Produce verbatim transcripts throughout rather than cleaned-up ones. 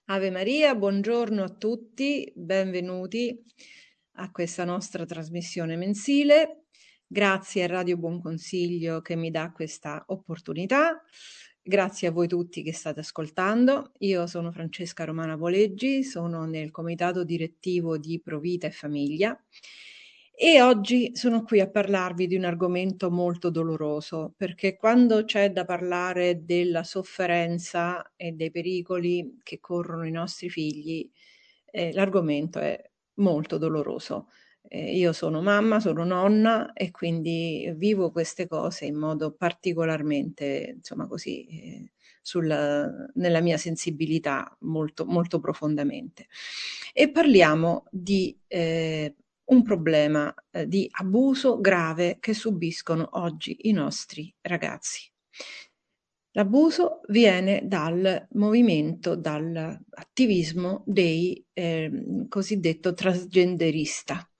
Ave Maria, buongiorno a tutti, benvenuti a questa nostra trasmissione mensile. Grazie a Radio Buon Consiglio che mi dà questa opportunità. Grazie a voi tutti che state ascoltando. Io sono Francesca Romana Voleggi, sono nel comitato direttivo di Provita e Famiglia e oggi sono qui a parlarvi di un argomento molto doloroso, perché quando c'è da parlare della sofferenza e dei pericoli che corrono i nostri figli, eh, l'argomento è molto doloroso. Eh, io sono mamma, sono nonna e quindi vivo queste cose in modo particolarmente, insomma, così, eh, sulla, nella mia sensibilità molto, molto profondamente. E parliamo di eh, un problema eh, di abuso grave che subiscono oggi i nostri ragazzi. L'abuso viene dal movimento, dall'attivismo dei eh, cosiddetto transgenderista.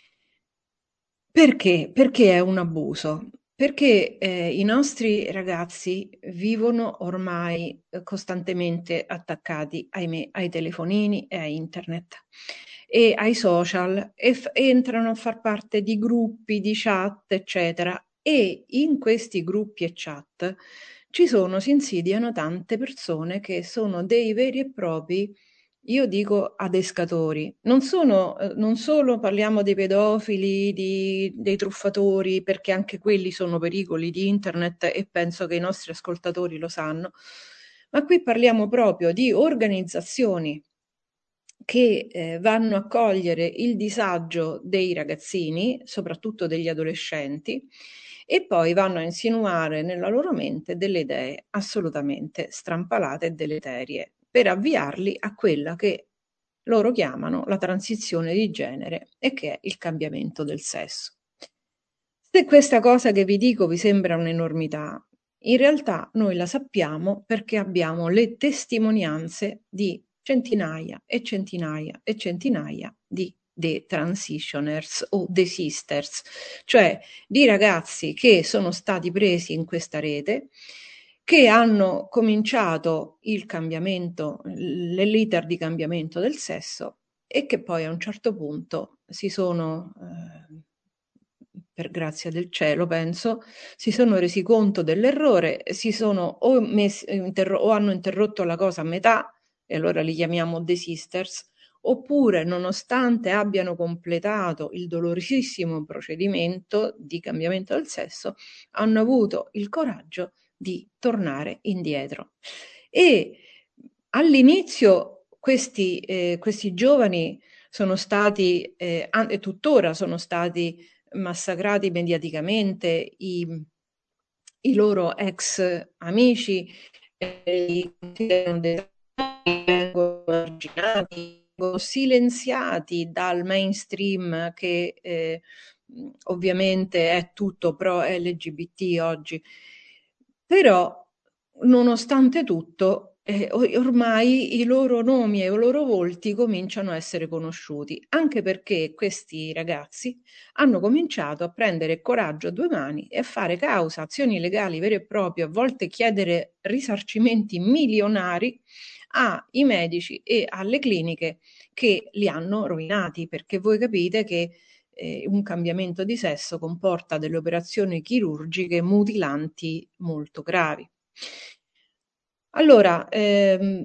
Perché? Perché è un abuso? Perché eh, i nostri ragazzi vivono ormai eh, costantemente attaccati, ahimè, ai telefonini e a internet e ai social e f- entrano a far parte di gruppi, di chat, eccetera. E in questi gruppi e chat ci sono, si insidiano tante persone che sono dei veri e propri, io dico, adescatori. Non sono, eh, non solo parliamo dei pedofili, di- dei truffatori, perché anche quelli sono pericoli di internet e penso che i nostri ascoltatori lo sanno, ma qui parliamo proprio di organizzazioni che eh, vanno a cogliere il disagio dei ragazzini, soprattutto degli adolescenti, e poi vanno a insinuare nella loro mente delle idee assolutamente strampalate e deleterie per avviarli a quella che loro chiamano la transizione di genere e che è il cambiamento del sesso. Se questa cosa che vi dico vi sembra un'enormità, in realtà noi la sappiamo perché abbiamo le testimonianze di centinaia e centinaia e centinaia di detransitioners o desisters, cioè di ragazzi che sono stati presi in questa rete, che hanno cominciato il cambiamento, l'iter di cambiamento del sesso e che poi a un certo punto si sono, eh, per grazia del cielo, penso, si sono resi conto dell'errore, si sono o, messi, interro- o hanno interrotto la cosa a metà, e allora li chiamiamo desisters, oppure, nonostante abbiano completato il dolorosissimo procedimento di cambiamento del sesso, hanno avuto il coraggio di tornare indietro. E all'inizio questi, eh, questi giovani sono stati, eh, e tuttora sono stati massacrati mediaticamente, i, i loro ex amici eh, li considerano dei vengono marginati, vengono silenziati dal mainstream che eh, ovviamente è tutto pro L G B T oggi. Però, nonostante tutto, eh, ormai i loro nomi e i loro volti cominciano a essere conosciuti, anche perché questi ragazzi hanno cominciato a prendere coraggio a due mani e a fare causa, azioni legali vere e proprie, a volte chiedere risarcimenti milionari ai medici e alle cliniche che li hanno rovinati, perché voi capite che eh, un cambiamento di sesso comporta delle operazioni chirurgiche mutilanti molto gravi. Allora, ehm,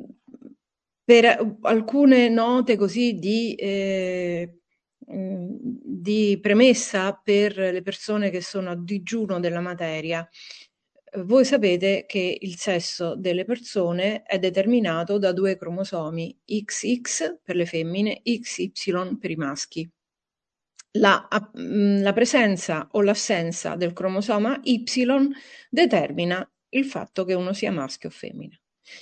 per alcune note così di, eh, di premessa per le persone che sono a digiuno della materia, voi sapete che il sesso delle persone è determinato da due cromosomi, X X per le femmine, X Y per i maschi. La, la presenza o l'assenza del cromosoma Y determina il fatto che uno sia maschio o femmina.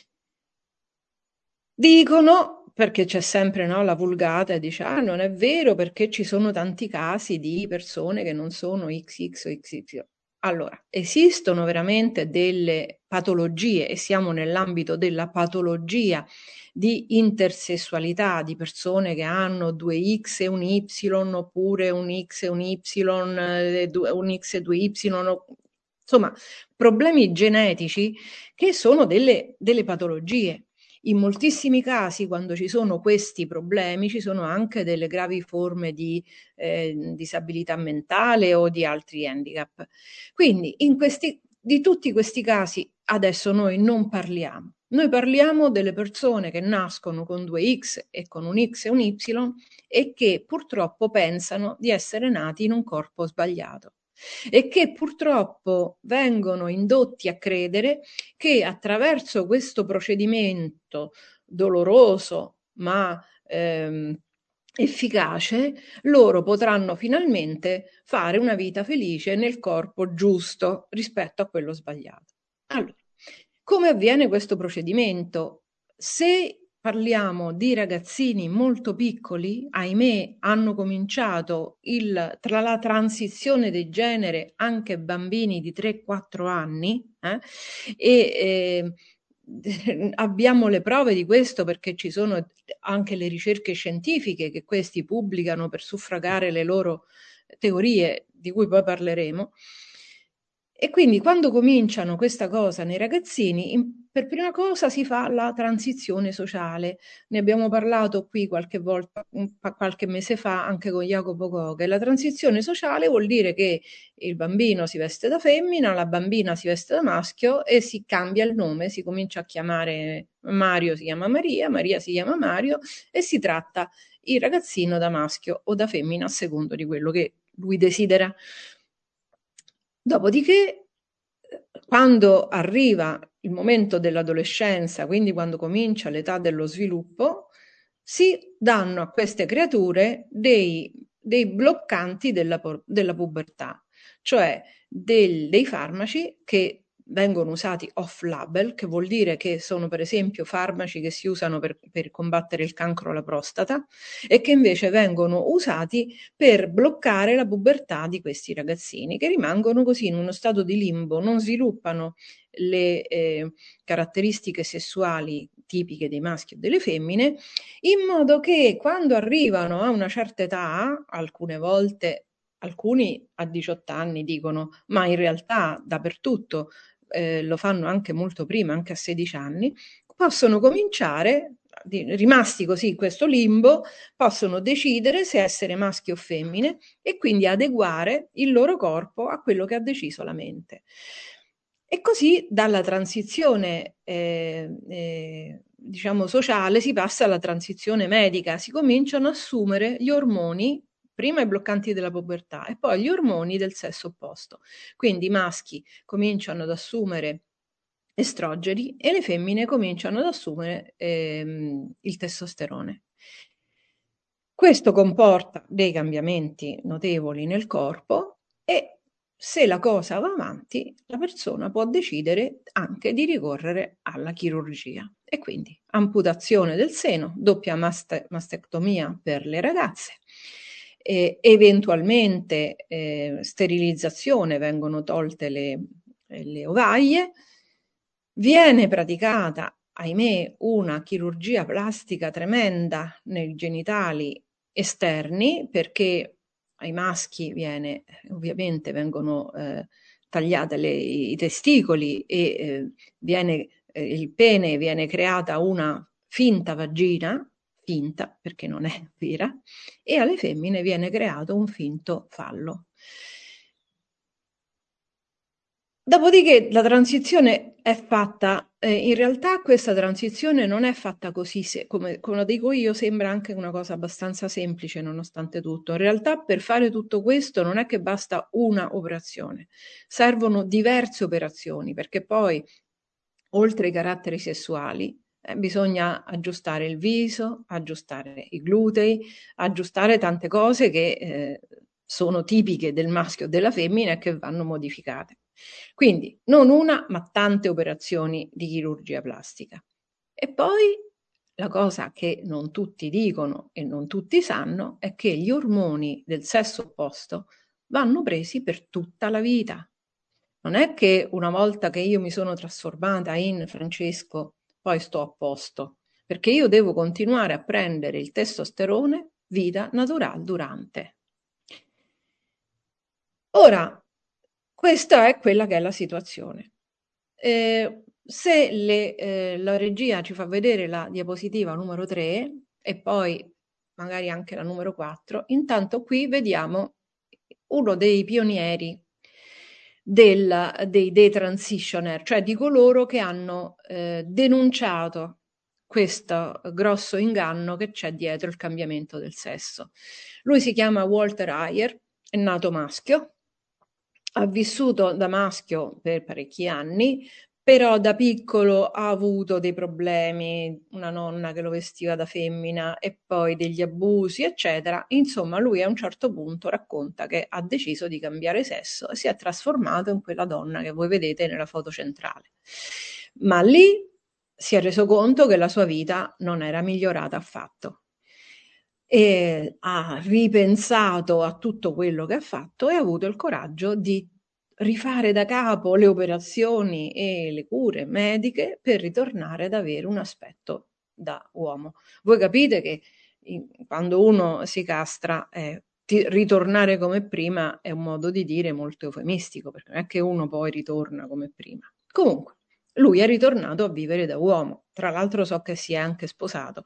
Dicono, perché c'è sempre, no, la vulgata e dice, ah, non è vero perché ci sono tanti casi di persone che non sono X X o X Y. Allora, esistono veramente delle patologie e siamo nell'ambito della patologia di intersessualità di persone che hanno due X e un Y oppure un X e un Y, eh, un X e due Y, insomma, problemi genetici che sono delle, delle patologie. In moltissimi casi, quando ci sono questi problemi, ci sono anche delle gravi forme di eh, disabilità mentale o di altri handicap. Quindi in questi, di tutti questi casi adesso noi non parliamo. Noi parliamo delle persone che nascono con due X e con un X e un Y e che purtroppo pensano di essere nati in un corpo sbagliato e che purtroppo vengono indotti a credere che attraverso questo procedimento doloroso ma ehm, efficace loro potranno finalmente fare una vita felice nel corpo giusto rispetto a quello sbagliato. Allora, come avviene questo procedimento? Se parliamo di ragazzini molto piccoli, ahimè, hanno cominciato il, tra la transizione di genere anche bambini di tre quattro anni eh, e eh, abbiamo le prove di questo perché ci sono anche le ricerche scientifiche che questi pubblicano per suffragare le loro teorie, di cui poi parleremo. E quindi quando cominciano questa cosa nei ragazzini, in, per prima cosa si fa la transizione sociale. Ne abbiamo parlato qui qualche volta, qualche mese fa, anche con Jacopo Coche. La transizione sociale vuol dire che il bambino si veste da femmina, la bambina si veste da maschio e si cambia il nome, si comincia a chiamare Mario, si chiama Maria, Maria si chiama Mario e si tratta il ragazzino da maschio o da femmina a secondo di quello che lui desidera. Dopodiché, quando arriva il momento dell'adolescenza, quindi quando comincia l'età dello sviluppo, si danno a queste creature dei, dei bloccanti della, della pubertà, cioè del, dei farmaci che vengono usati off-label, che vuol dire che sono per esempio farmaci che si usano per, per combattere il cancro alla prostata e che invece vengono usati per bloccare la pubertà di questi ragazzini che rimangono così in uno stato di limbo, non sviluppano le eh, caratteristiche sessuali tipiche dei maschi o delle femmine, in modo che quando arrivano a una certa età, alcune volte, alcuni a diciotto anni dicono, ma in realtà dappertutto eh, lo fanno anche molto prima, anche a sedici anni, possono cominciare, rimasti così in questo limbo, possono decidere se essere maschi o femmine e quindi adeguare il loro corpo a quello che ha deciso la mente. E così dalla transizione eh, eh, diciamo sociale si passa alla transizione medica, si cominciano ad assumere gli ormoni, prima i bloccanti della pubertà e poi gli ormoni del sesso opposto. Quindi i maschi cominciano ad assumere estrogeni e le femmine cominciano ad assumere ehm, il testosterone. Questo comporta dei cambiamenti notevoli nel corpo e se la cosa va avanti, la persona può decidere anche di ricorrere alla chirurgia e quindi amputazione del seno, doppia maste- mastectomia per le ragazze, e eventualmente eh, sterilizzazione, vengono tolte le, le ovaie, viene praticata, ahimè, una chirurgia plastica tremenda nei genitali esterni perché ai maschi viene, ovviamente vengono eh, tagliate le, i testicoli e eh, viene, eh, il pene viene creata una finta vagina, finta perché non è vera, e alle femmine viene creato un finto fallo. Dopodiché la transizione è fatta, eh, in realtà questa transizione non è fatta così, se, come, come lo dico io, sembra anche una cosa abbastanza semplice nonostante tutto. In realtà per fare tutto questo non è che basta una operazione, servono diverse operazioni perché poi oltre ai caratteri sessuali eh, bisogna aggiustare il viso, aggiustare i glutei, aggiustare tante cose che eh, sono tipiche del maschio o della femmina e che vanno modificate. Quindi non una, ma tante operazioni di chirurgia plastica. E poi la cosa che non tutti dicono e non tutti sanno è che gli ormoni del sesso opposto vanno presi per tutta la vita. Non è che una volta che io mi sono trasformata in Francesco, poi sto a posto, perché io devo continuare a prendere il testosterone vita naturale durante. Ora, questa è quella che è la situazione. Eh, Se le, eh, la regia ci fa vedere la diapositiva numero tre e poi magari anche la numero quattro, intanto qui vediamo uno dei pionieri del, dei detransitioner, cioè di coloro che hanno eh, denunciato questo grosso inganno che c'è dietro il cambiamento del sesso. Lui si chiama Walter Ayer, è nato maschio, ha vissuto da maschio per parecchi anni, però da piccolo ha avuto dei problemi, una nonna che lo vestiva da femmina e poi degli abusi, eccetera. Insomma, lui a un certo punto racconta che ha deciso di cambiare sesso e si è trasformato in quella donna che voi vedete nella foto centrale. Ma lì si è reso conto che la sua vita non era migliorata affatto. E ha ripensato a tutto quello che ha fatto e ha avuto il coraggio di rifare da capo le operazioni e le cure mediche per ritornare ad avere un aspetto da uomo. Voi capite che in, quando uno si castra, eh, ti, ritornare come prima è un modo di dire molto eufemistico, perché non è che uno poi ritorna come prima. Comunque, lui è ritornato a vivere da uomo. Tra l'altro so che si è anche sposato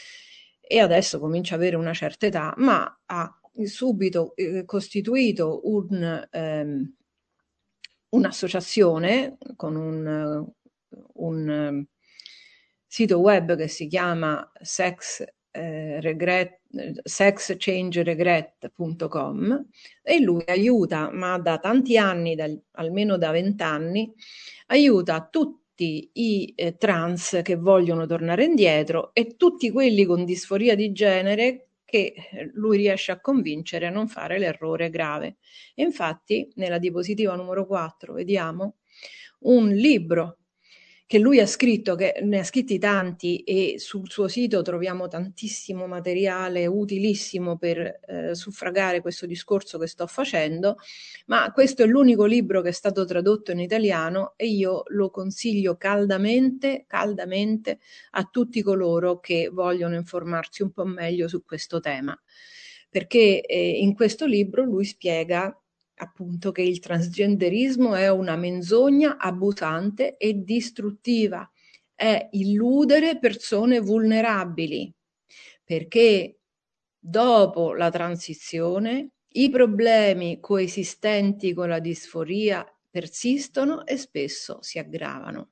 e adesso comincia ad avere una certa età, ma ha subito eh, costituito un, ehm, un'associazione con un, un um, sito web che si chiama sex, eh, regret, sex change regret punto com e lui aiuta, ma da tanti anni, da, almeno da vent'anni, aiuta tutti i eh, trans che vogliono tornare indietro e tutti quelli con disforia di genere che lui riesce a convincere a non fare l'errore grave. E infatti, nella diapositiva numero quattro vediamo un libro che lui ha scritto, che ne ha scritti tanti e sul suo sito troviamo tantissimo materiale utilissimo per eh, suffragare questo discorso che sto facendo, ma questo è l'unico libro che è stato tradotto in italiano e io lo consiglio caldamente, caldamente a tutti coloro che vogliono informarsi un po' meglio su questo tema, perché eh, in questo libro lui spiega appunto che il transgenderismo è una menzogna abusante e distruttiva, è illudere persone vulnerabili, perché dopo la transizione i problemi coesistenti con la disforia persistono e spesso si aggravano.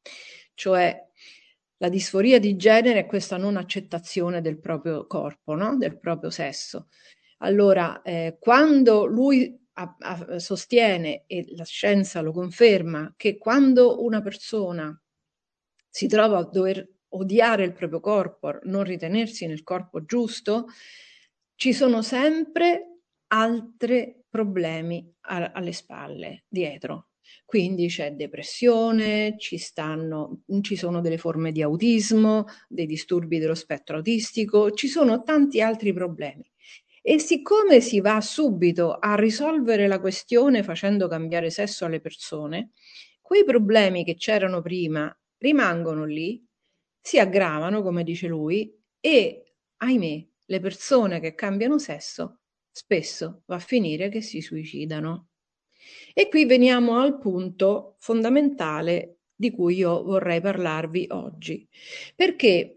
Cioè la disforia di genere è questa non accettazione del proprio corpo, no? Del proprio sesso. Allora, eh, quando lui a, a, sostiene, e la scienza lo conferma, che quando una persona si trova a dover odiare il proprio corpo, non ritenersi nel corpo giusto, ci sono sempre altri problemi a, alle spalle, dietro. Quindi c'è depressione, ci, stanno, ci sono delle forme di autismo, dei disturbi dello spettro autistico, ci sono tanti altri problemi. E siccome si va subito a risolvere la questione facendo cambiare sesso alle persone, quei problemi che c'erano prima rimangono lì, si aggravano, come dice lui, e ahimè, le persone che cambiano sesso spesso va a finire che si suicidano. E qui veniamo al punto fondamentale di cui io vorrei parlarvi oggi, perché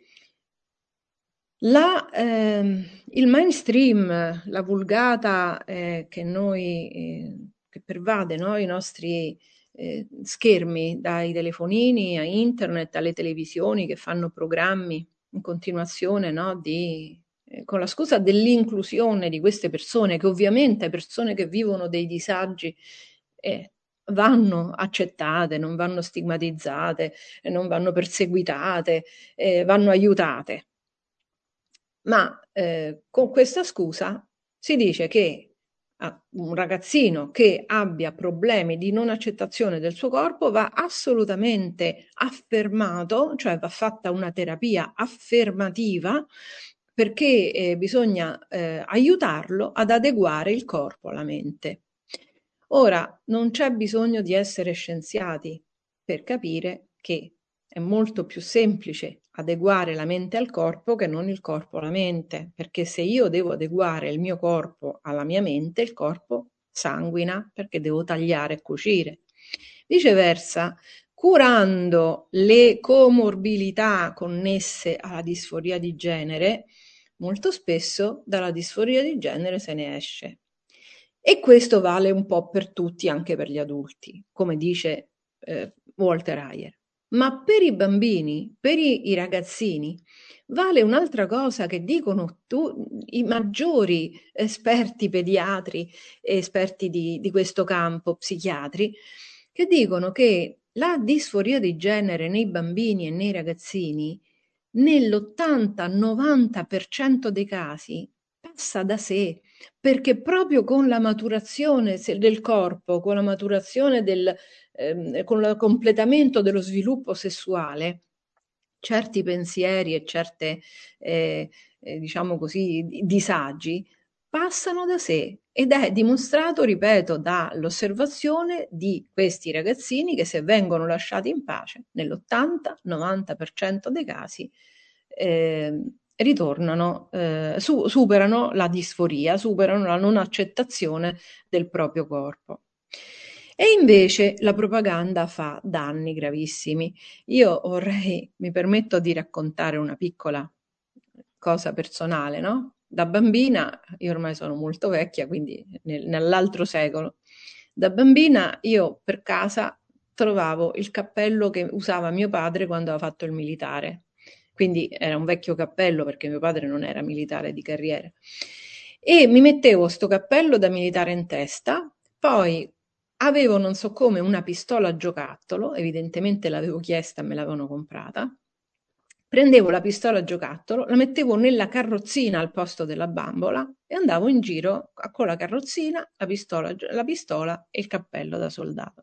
la, eh, il mainstream, la vulgata eh, che noi eh, che pervade no? I nostri eh, schermi, dai telefonini a internet, alle televisioni che fanno programmi in continuazione no? di, eh, con la scusa dell'inclusione di queste persone, che ovviamente persone che vivono dei disagi eh, vanno accettate, non vanno stigmatizzate, eh, non vanno perseguitate, eh, vanno aiutate. Ma eh, con questa scusa si dice che ah, un ragazzino che abbia problemi di non accettazione del suo corpo va assolutamente affermato, cioè va fatta una terapia affermativa perché eh, bisogna eh, aiutarlo ad adeguare il corpo alla mente. Ora, non c'è bisogno di essere scienziati per capire che è molto più semplice adeguare la mente al corpo che non il corpo alla mente, perché se io devo adeguare il mio corpo alla mia mente, il corpo sanguina perché devo tagliare e cucire. Viceversa, curando le comorbilità connesse alla disforia di genere, molto spesso dalla disforia di genere se ne esce. E questo vale un po' per tutti, anche per gli adulti, come dice eh, Walter Heyer. Ma per i bambini, per i, i ragazzini, vale un'altra cosa che dicono tu, i maggiori esperti pediatri e esperti di, di questo campo, psichiatri, che dicono che la disforia di genere nei bambini e nei ragazzini nell'ottanta novanta per cento dei casi passa da sé, perché proprio con la maturazione del corpo, con la maturazione del, ehm, con il completamento dello sviluppo sessuale, certi pensieri e certe, eh, eh, diciamo così, disagi passano da sé ed è dimostrato, ripeto, dall'osservazione di questi ragazzini che se vengono lasciati in pace, nell'ottanta novanta per cento dei casi eh, ritornano, eh, su, superano la disforia, superano la non accettazione del proprio corpo. E invece la propaganda fa danni gravissimi. Io vorrei, mi permetto di raccontare una piccola cosa personale, no? Da bambina, io ormai sono molto vecchia, quindi nel, nell'altro secolo, da bambina io per casa trovavo il cappello che usava mio padre quando aveva fatto il militare. Quindi era un vecchio cappello perché mio padre non era militare di carriera. E mi mettevo sto cappello da militare in testa, poi avevo non so come una pistola a giocattolo, evidentemente l'avevo chiesta e me l'avevano comprata. Prendevo la pistola a giocattolo, la mettevo nella carrozzina al posto della bambola e andavo in giro con la carrozzina, la pistola, la pistola e il cappello da soldato.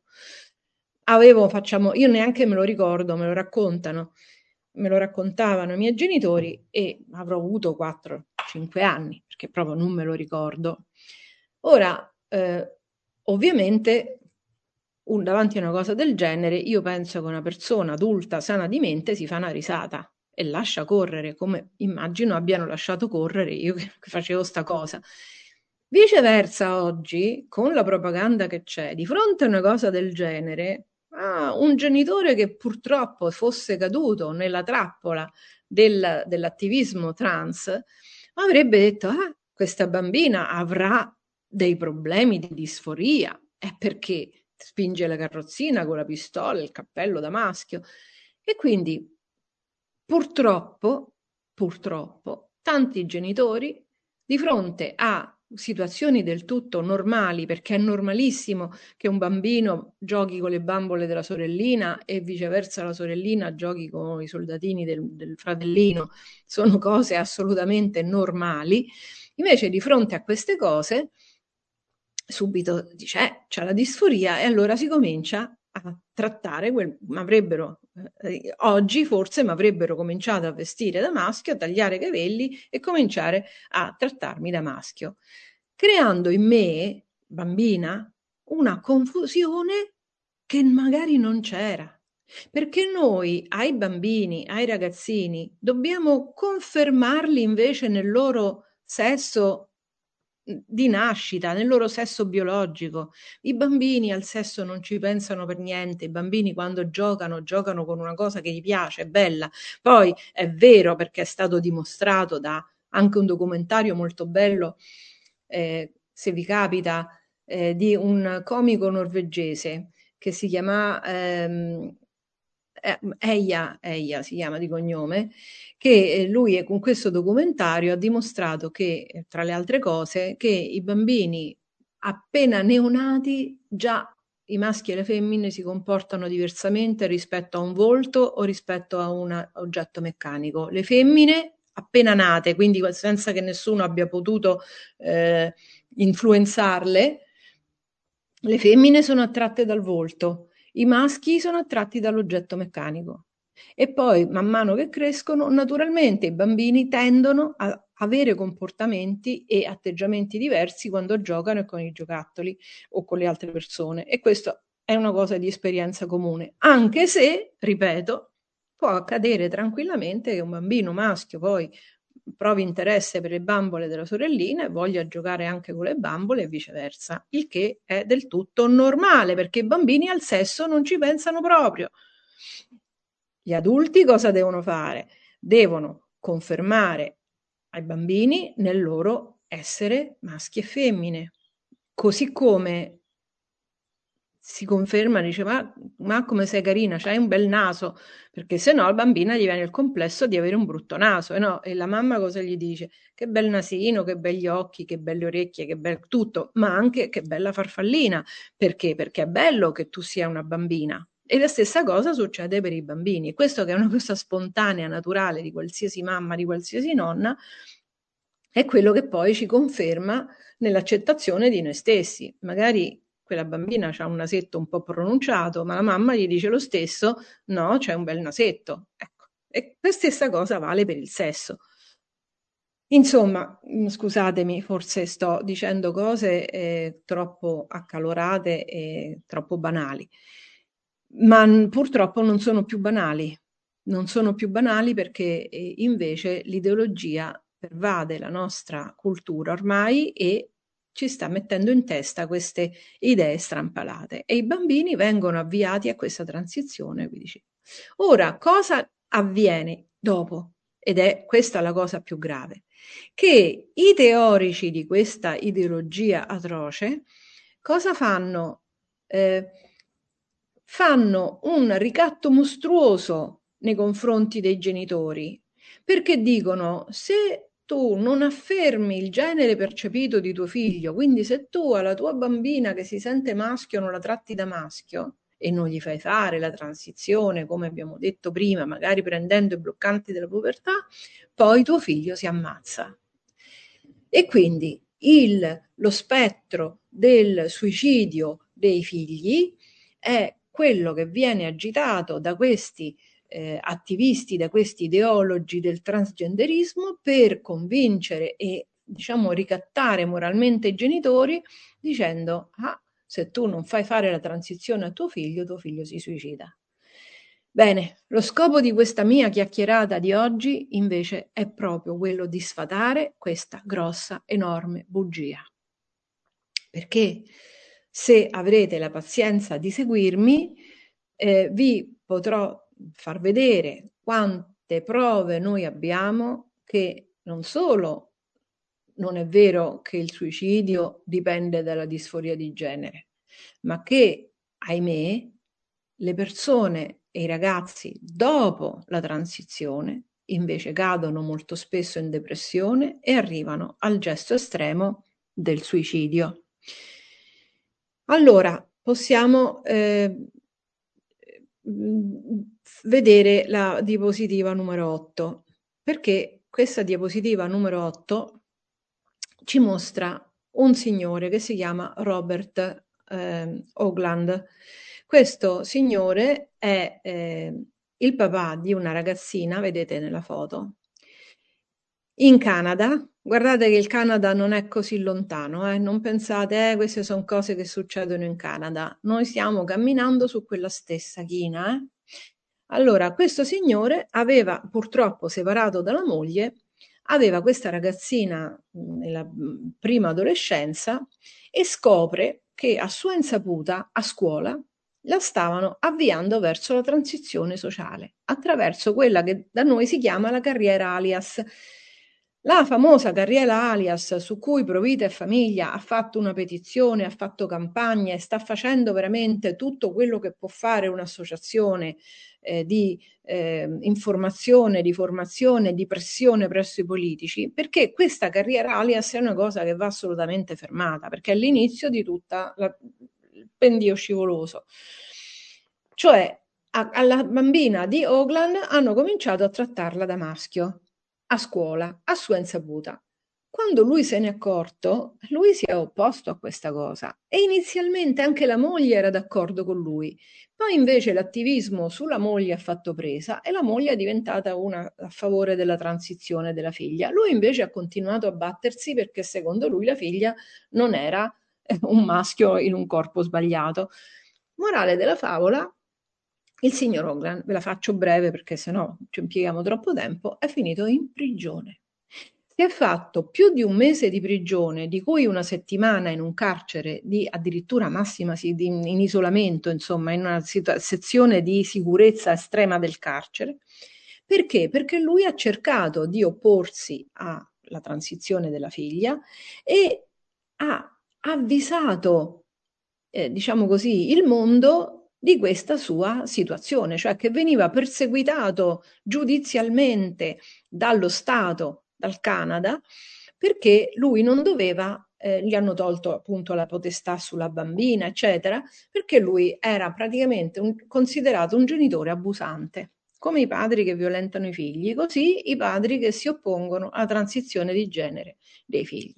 Avevo, facciamo, io neanche me lo ricordo, me lo raccontano, me lo raccontavano i miei genitori e avrò avuto quattro cinque anni, perché proprio non me lo ricordo. Ora, eh, ovviamente, un, davanti a una cosa del genere, io penso che una persona adulta, sana di mente, si fa una risata e lascia correre, come immagino abbiano lasciato correre io che facevo sta cosa. Viceversa, oggi, con la propaganda che c'è, di fronte a una cosa del genere, ah, un genitore che purtroppo fosse caduto nella trappola del, dell'attivismo trans avrebbe detto: ah, questa bambina avrà dei problemi di disforia, è perché spinge la carrozzina con la pistola, il cappello da maschio. E quindi purtroppo, purtroppo, tanti genitori di fronte a situazioni del tutto normali, perché è normalissimo che un bambino giochi con le bambole della sorellina e viceversa la sorellina giochi con i soldatini del, del fratellino, sono cose assolutamente normali. Invece di fronte a queste cose subito dice eh, c'è la disforia e allora si comincia a trattare quel, ma avrebbero eh, oggi forse mi avrebbero cominciato a vestire da maschio, a tagliare i capelli e cominciare a trattarmi da maschio, creando in me, bambina, una confusione che magari non c'era. Perché noi ai bambini, ai ragazzini, dobbiamo confermarli invece nel loro sesso di nascita, nel loro sesso biologico. I bambini al sesso non ci pensano per niente, i bambini quando giocano, giocano con una cosa che gli piace, è bella. Poi è vero, perché è stato dimostrato da anche un documentario molto bello, eh, se vi capita, eh, di un comico norvegese che si chiama ehm, Eia, Eia si chiama di cognome, che lui con questo documentario ha dimostrato che, tra le altre cose, che i bambini appena neonati già i maschi e le femmine si comportano diversamente rispetto a un volto o rispetto a un oggetto meccanico. Le femmine appena nate, quindi senza che nessuno abbia potuto eh, influenzarle, le femmine sono attratte dal volto, i maschi sono attratti dall'oggetto meccanico. E poi, man mano che crescono, naturalmente i bambini tendono a avere comportamenti e atteggiamenti diversi quando giocano con i giocattoli o con le altre persone. E questo è una cosa di esperienza comune, anche se, ripeto, può accadere tranquillamente che un bambino maschio poi provi interesse per le bambole della sorellina e voglia giocare anche con le bambole e viceversa, il che è del tutto normale perché i bambini al sesso non ci pensano proprio. Gli adulti cosa devono fare? Devono confermare ai bambini nel loro essere maschi e femmine, così come si conferma, dice ma, ma come sei carina, c'hai un bel naso, perché se no al bambino gli viene il complesso di avere un brutto naso, e, no? E la mamma cosa gli dice? Che bel nasino, che begli occhi, che belle orecchie, che bel tutto, ma anche che bella farfallina, perché? Perché è bello che tu sia una bambina. E la stessa cosa succede per i bambini. Questo che è una cosa spontanea, naturale di qualsiasi mamma, di qualsiasi nonna, è quello che poi ci conferma nell'accettazione di noi stessi. Magari quella bambina ha un nasetto un po' pronunciato, ma la mamma gli dice lo stesso, no, c'è un bel nasetto. Ecco. E la stessa cosa vale per il sesso. Insomma, scusatemi, forse sto dicendo cose eh, troppo accalorate e troppo banali, ma purtroppo non sono più banali. Non sono più banali perché eh, invece l'ideologia pervade la nostra cultura ormai e ci sta mettendo in testa queste idee strampalate e i bambini vengono avviati a questa transizione. Ora, cosa avviene dopo? Ed è questa la cosa più grave, che i teorici di questa ideologia atroce cosa fanno? Eh, fanno un ricatto mostruoso nei confronti dei genitori, perché dicono se tu non affermi il genere percepito di tuo figlio, quindi se tu alla tua bambina che si sente maschio non la tratti da maschio e non gli fai fare la transizione, come abbiamo detto prima, magari prendendo i bloccanti della pubertà, poi tuo figlio si ammazza. E quindi il, lo spettro del suicidio dei figli è quello che viene agitato da questi eh, attivisti, da questi ideologi del transgenderismo per convincere e diciamo ricattare moralmente i genitori dicendo ah, se tu non fai fare la transizione a tuo figlio, tuo figlio si suicida. Bene, lo scopo di questa mia chiacchierata di oggi invece è proprio quello di sfatare questa grossa, enorme bugia. Perché se avrete la pazienza di seguirmi, eh, vi potrò far vedere quante prove noi abbiamo che non solo non è vero che il suicidio dipende dalla disforia di genere, ma che, ahimè, le persone e i ragazzi dopo la transizione invece cadono molto spesso in depressione e arrivano al gesto estremo del suicidio. Allora, possiamo eh, vedere la diapositiva numero otto, perché questa diapositiva numero otto ci mostra un signore che si chiama Robert eh, Hoagland. Questo signore è eh, il papà di una ragazzina, vedete nella foto, in Canada. Guardate che il Canada non è così lontano, eh? Non pensate, eh, queste sono cose che succedono in Canada. Noi stiamo camminando su quella stessa china. Eh? Allora, questo signore aveva purtroppo separato dalla moglie, aveva questa ragazzina nella prima adolescenza e scopre che a sua insaputa a scuola la stavano avviando verso la transizione sociale attraverso quella che da noi si chiama la carriera alias. La famosa carriera alias su cui Provita e Famiglia ha fatto una petizione, ha fatto campagna e sta facendo veramente tutto quello che può fare un'associazione eh, di eh, informazione, di formazione, di pressione presso i politici, perché questa carriera alias è una cosa che va assolutamente fermata, perché è l'inizio di tutta la, il pendio scivoloso. Cioè, a, alla bambina di Hoagland hanno cominciato a trattarla da maschio a scuola, a sua insaputa. Quando lui se n'è accorto, lui si è opposto a questa cosa e inizialmente anche la moglie era d'accordo con lui. Poi invece l'attivismo sulla moglie ha fatto presa e la moglie è diventata una a favore della transizione della figlia. Lui invece ha continuato a battersi perché secondo lui la figlia non era un maschio in un corpo sbagliato. Morale della favola, il signor Hoagland, ve la faccio breve perché sennò ci impieghiamo troppo tempo, è finito in prigione. Si è fatto più di un mese di prigione, di cui una settimana in un carcere di addirittura massima si- di- in isolamento, insomma, in una situa- sezione di sicurezza estrema del carcere. Perché? Perché lui ha cercato di opporsi alla transizione della figlia e ha avvisato, eh, diciamo così, il mondo di questa sua situazione, cioè che veniva perseguitato giudizialmente dallo Stato, dal Canada, perché lui non doveva, eh, gli hanno tolto appunto la potestà sulla bambina, eccetera, perché lui era praticamente un, considerato un genitore abusante. Come i padri che violentano i figli, così i padri che si oppongono alla transizione di genere dei figli.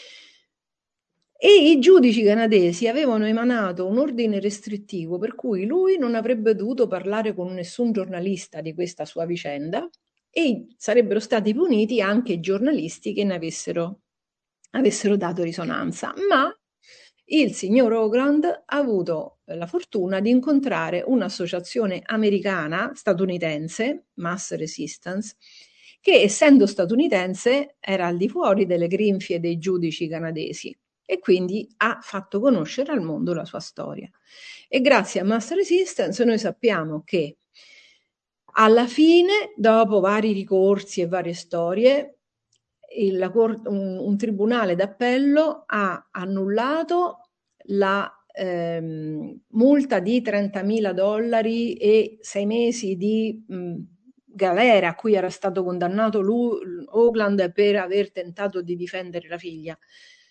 E i giudici canadesi avevano emanato un ordine restrittivo per cui lui non avrebbe dovuto parlare con nessun giornalista di questa sua vicenda e sarebbero stati puniti anche i giornalisti che ne avessero, avessero dato risonanza. Ma il signor Oakland ha avuto la fortuna di incontrare un'associazione americana, statunitense, Mass Resistance, che essendo statunitense era al di fuori delle grinfie dei giudici canadesi e quindi ha fatto conoscere al mondo la sua storia. E grazie a Mass Resistance noi sappiamo che alla fine, dopo vari ricorsi e varie storie, il, la, un, un tribunale d'appello ha annullato la ehm, multa di trentamila dollari e sei mesi di mh, galera a cui era stato condannato lui, Oakland, per aver tentato di difendere la figlia.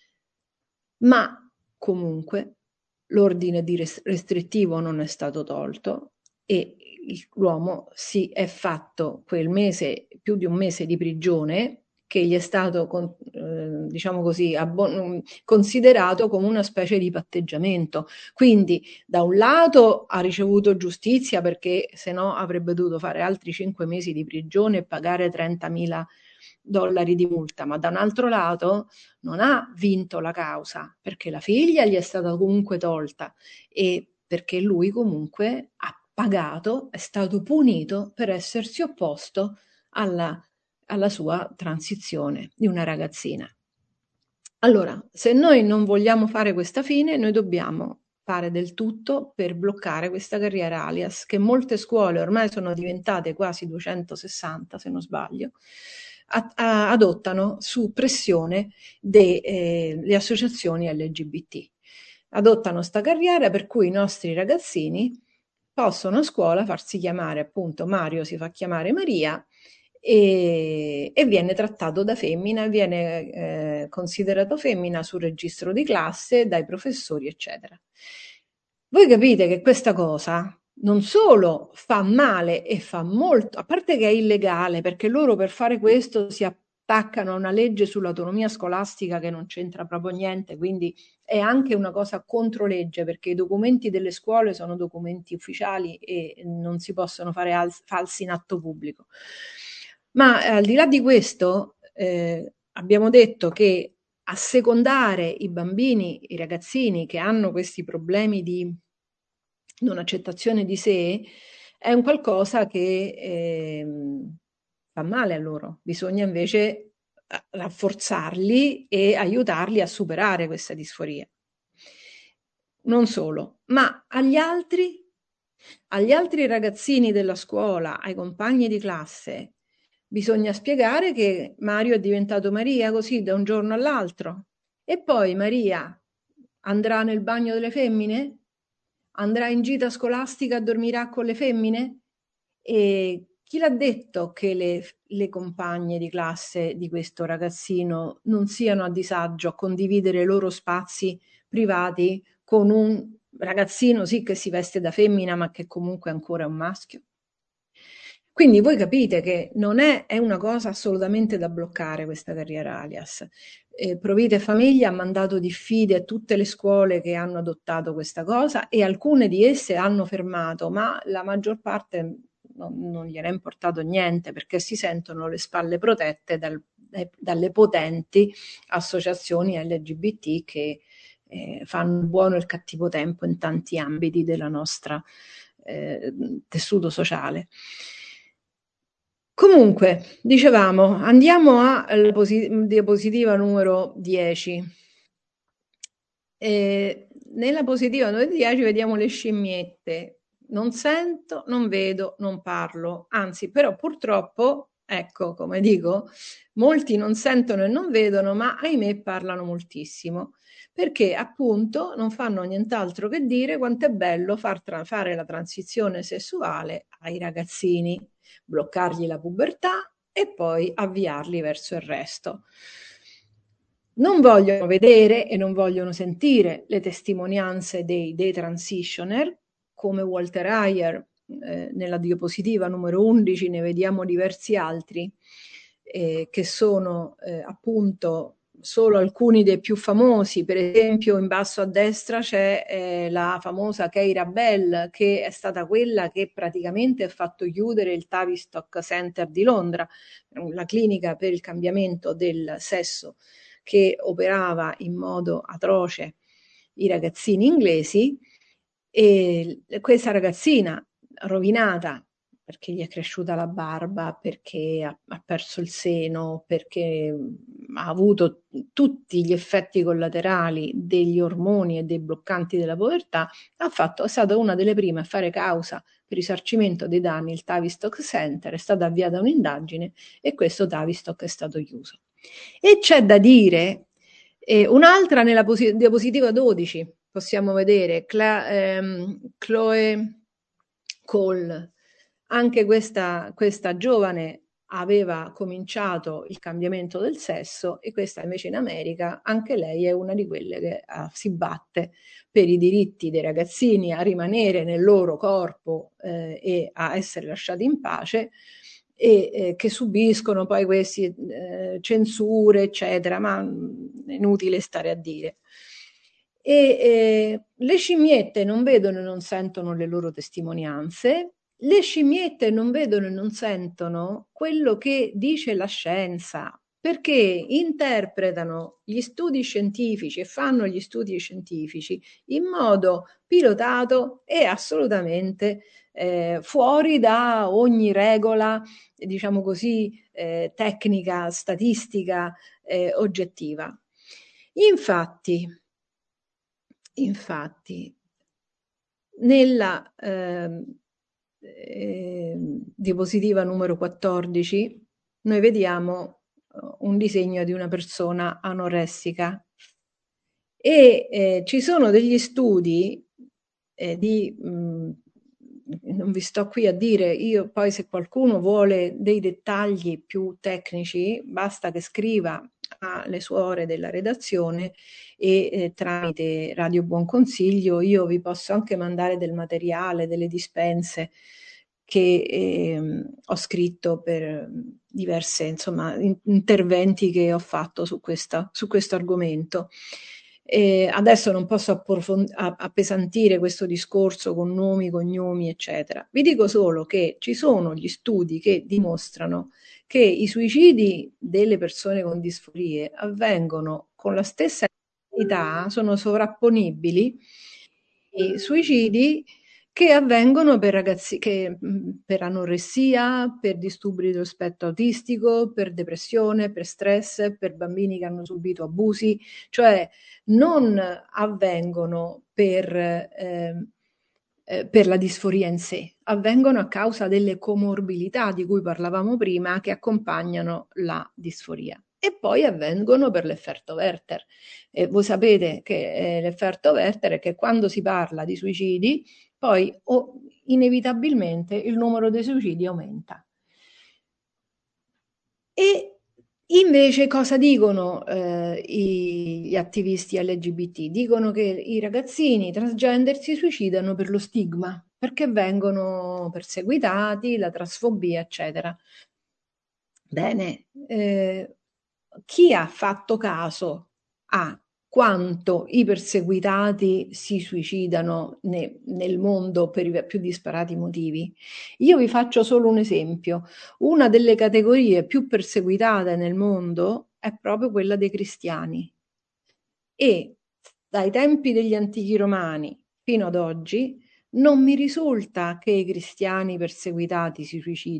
Ma comunque l'ordine di restrittivo non è stato tolto e l'uomo si è fatto quel mese, più di un mese di prigione, che gli è stato, eh, diciamo così, considerato come una specie di patteggiamento. Quindi da un lato ha ricevuto giustizia perché se no avrebbe dovuto fare altri cinque mesi di prigione e pagare trentamila dollari di multa, ma da un altro lato non ha vinto la causa perché la figlia gli è stata comunque tolta e perché lui comunque ha pagato, è stato punito per essersi opposto alla, alla sua transizione di una ragazzina. Allora, se noi non vogliamo fare questa fine, noi dobbiamo fare del tutto per bloccare questa carriera alias, che molte scuole ormai sono diventate quasi duecentosessanta, se non sbaglio, a, a, adottano su pressione delle eh, associazioni L G B T. Adottano sta carriera per cui i nostri ragazzini possono a scuola farsi chiamare, appunto, Mario si fa chiamare Maria, e, e viene trattato da femmina, viene eh, considerato femmina sul registro di classe dai professori, eccetera. Voi capite che questa cosa non solo fa male e fa molto, a parte che è illegale, perché loro per fare questo si attaccano a una legge sull'autonomia scolastica che non c'entra proprio niente, quindi è anche una cosa contro legge, perché i documenti delle scuole sono documenti ufficiali e non si possono fare falsi in atto pubblico. Ma eh, al di là di questo, eh, abbiamo detto che assecondare i bambini, i ragazzini che hanno questi problemi di non accettazione di sé è un qualcosa che eh, fa male a loro. Bisogna invece rafforzarli e aiutarli a superare questa disforia. Non solo, ma agli altri, agli altri ragazzini della scuola, ai compagni di classe, bisogna spiegare che Mario è diventato Maria così da un giorno all'altro. E poi Maria andrà nel bagno delle femmine? Andrà in gita scolastica, dormirà con le femmine? E chi l'ha detto che le, le compagne di classe di questo ragazzino non siano a disagio a condividere i loro spazi privati con un ragazzino sì che si veste da femmina ma che comunque è ancora un maschio? Quindi voi capite che non è, è una cosa assolutamente da bloccare questa carriera alias. Eh, Provite Famiglia ha mandato diffide a tutte le scuole che hanno adottato questa cosa e alcune di esse hanno fermato, ma la maggior parte non, non gliene è importato niente perché si sentono le spalle protette dal, dalle potenti associazioni L G B T che eh, fanno il buono e il cattivo tempo in tanti ambiti della nostra eh, tessuto sociale. Comunque, dicevamo, andiamo alla diapositiva numero dieci. E nella positiva numero dieci vediamo le scimmiette. Non sento, non vedo, non parlo. Anzi, però purtroppo, ecco, come dico, molti non sentono e non vedono, ma ahimè parlano moltissimo. Perché appunto non fanno nient'altro che dire quanto è bello far fare la transizione sessuale ai ragazzini, bloccargli la pubertà e poi avviarli verso il resto. Non vogliono vedere e non vogliono sentire le testimonianze dei, dei transitioner, come Walter Heyer, eh, nella diapositiva numero undici ne vediamo diversi altri, eh, che sono eh, appunto solo alcuni dei più famosi. Per esempio in basso a destra c'è eh, la famosa Keira Bell, che è stata quella che praticamente ha fatto chiudere il Tavistock Center di Londra, la clinica per il cambiamento del sesso che operava in modo atroce i ragazzini inglesi. E questa ragazzina rovinata perché gli è cresciuta la barba, perché ha, ha perso il seno, perché ha avuto tutti gli effetti collaterali degli ormoni e dei bloccanti della povertà, ha fatto, è stata una delle prime a fare causa per risarcimento dei danni il Tavistock Center, è stata avviata un'indagine e questo Tavistock è stato chiuso. E c'è da dire, eh, un'altra nella posi- diapositiva dodici, possiamo vedere Cla- ehm, Chloe Cole, anche questa, questa giovane aveva cominciato il cambiamento del sesso e questa invece in America, anche lei è una di quelle che uh, si batte per i diritti dei ragazzini a rimanere nel loro corpo eh, e a essere lasciati in pace, e eh, che subiscono poi queste eh, censure, eccetera, ma è inutile stare a dire. E eh, le scimmiette non vedono e non sentono le loro testimonianze, le scimmiette non vedono e non sentono quello che dice la scienza, perché interpretano gli studi scientifici e fanno gli studi scientifici in modo pilotato e assolutamente eh, fuori da ogni regola, diciamo così, eh, tecnica, statistica, eh, oggettiva. Infatti, infatti, nella eh, eh, diapositiva numero quattordici noi vediamo un disegno di una persona anoressica e eh, ci sono degli studi eh, di mh, non vi sto qui a dire, io poi se qualcuno vuole dei dettagli più tecnici basta che scriva alle suore della redazione e eh, tramite Radio Buon Consiglio io vi posso anche mandare del materiale, delle dispense che eh, ho scritto per diverse insomma in, interventi che ho fatto su, questa, su questo argomento. Eh, adesso non posso approfond- appesantire questo discorso con nomi, cognomi, eccetera. Vi dico solo che ci sono gli studi che dimostrano che i suicidi delle persone con disforie avvengono con la stessa età, sono sovrapponibili i suicidi che avvengono per ragazzi che per anoressia, per disturbi dello spettro autistico, per depressione, per stress, per bambini che hanno subito abusi, cioè non avvengono per, eh, eh, per la disforia in sé, avvengono a causa delle comorbilità di cui parlavamo prima che accompagnano la disforia. E poi avvengono per l'effetto Werther. E voi sapete che eh, l'effetto Werther è che quando si parla di suicidi, poi oh, inevitabilmente il numero dei suicidi aumenta. E invece cosa dicono eh, i, gli attivisti L G B T? Dicono che i ragazzini transgender si suicidano per lo stigma, perché vengono perseguitati, la transfobia, eccetera. Bene, eh, chi ha fatto caso a quanto i perseguitati si suicidano ne, nel mondo per i più disparati motivi? Io vi faccio solo un esempio. Una delle categorie più perseguitate nel mondo è proprio quella dei cristiani. E dai tempi degli antichi romani fino ad oggi non mi risulta che i cristiani perseguitati si suicidano.